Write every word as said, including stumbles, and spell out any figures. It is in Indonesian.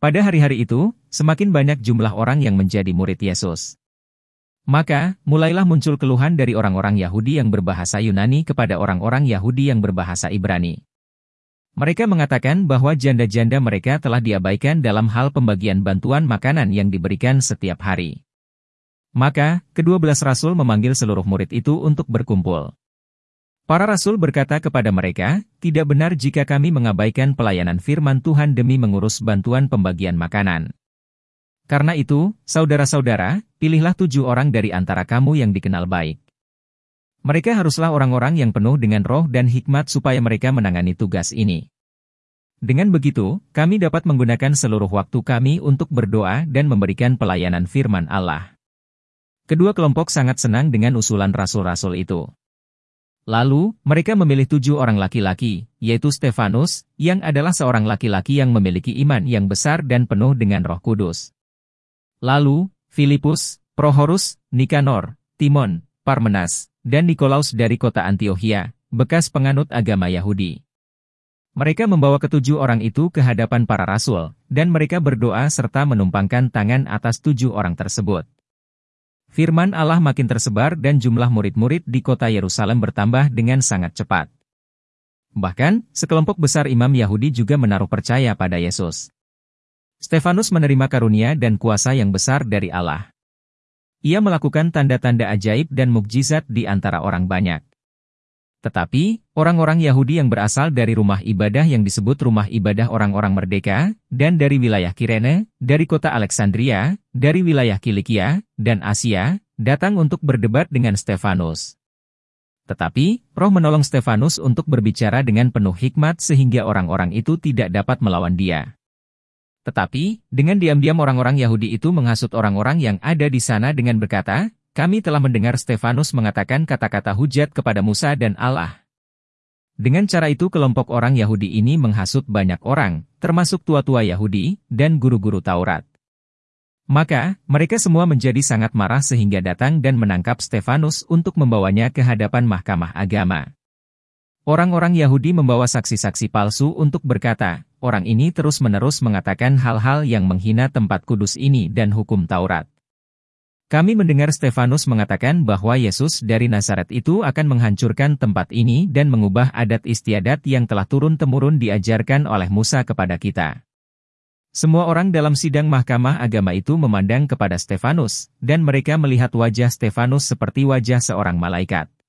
Pada hari-hari itu, semakin banyak jumlah orang yang menjadi murid Yesus. Maka, mulailah muncul keluhan dari orang-orang Yahudi yang berbahasa Yunani kepada orang-orang Yahudi yang berbahasa Ibrani. Mereka mengatakan bahwa janda-janda mereka telah diabaikan dalam hal pembagian bantuan makanan yang diberikan setiap hari. Maka, kedua belas rasul memanggil seluruh murid itu untuk berkumpul. Para rasul berkata kepada mereka, "Tidak benar jika kami mengabaikan pelayanan firman Tuhan demi mengurus bantuan pembagian makanan. Karena itu, saudara-saudara, pilihlah tujuh orang dari antara kamu yang dikenal baik. Mereka haruslah orang-orang yang penuh dengan roh dan hikmat supaya mereka menangani tugas ini. Dengan begitu, kami dapat menggunakan seluruh waktu kami untuk berdoa dan memberikan pelayanan firman Allah." Kedua kelompok sangat senang dengan usulan rasul-rasul itu. Lalu, mereka memilih tujuh orang laki-laki, yaitu Stefanus, yang adalah seorang laki-laki yang memiliki iman yang besar dan penuh dengan Roh Kudus. Lalu, Filipus, Prohorus, Nikanor, Timon, Parmenas, dan Nikolaus dari kota Antiokhia, bekas penganut agama Yahudi. Mereka membawa ketujuh orang itu ke hadapan para rasul, dan mereka berdoa serta menumpangkan tangan atas tujuh orang tersebut. Firman Allah makin tersebar dan jumlah murid-murid di kota Yerusalem bertambah dengan sangat cepat. Bahkan, sekelompok besar imam Yahudi juga menaruh percaya pada Yesus. Stefanus menerima karunia dan kuasa yang besar dari Allah. Ia melakukan tanda-tanda ajaib dan mukjizat di antara orang banyak. Tetapi, orang-orang Yahudi yang berasal dari rumah ibadah yang disebut rumah ibadah orang-orang merdeka, dan dari wilayah Kirene, dari kota Alexandria, dari wilayah Kilikia, dan Asia, datang untuk berdebat dengan Stefanus. Tetapi, Roh menolong Stefanus untuk berbicara dengan penuh hikmat sehingga orang-orang itu tidak dapat melawan dia. Tetapi, dengan diam-diam orang-orang Yahudi itu menghasut orang-orang yang ada di sana dengan berkata, "Kami telah mendengar Stefanus mengatakan kata-kata hujat kepada Musa dan Allah." Dengan cara itu kelompok orang Yahudi ini menghasut banyak orang, termasuk tua-tua Yahudi, dan guru-guru Taurat. Maka, mereka semua menjadi sangat marah sehingga datang dan menangkap Stefanus untuk membawanya ke hadapan mahkamah agama. Orang-orang Yahudi membawa saksi-saksi palsu untuk berkata, "Orang ini terus-menerus mengatakan hal-hal yang menghina tempat kudus ini dan hukum Taurat. Kami mendengar Stefanus mengatakan bahwa Yesus dari Nazaret itu akan menghancurkan tempat ini dan mengubah adat istiadat yang telah turun-temurun diajarkan oleh Musa kepada kita." Semua orang dalam sidang mahkamah agama itu memandang kepada Stefanus, dan mereka melihat wajah Stefanus seperti wajah seorang malaikat.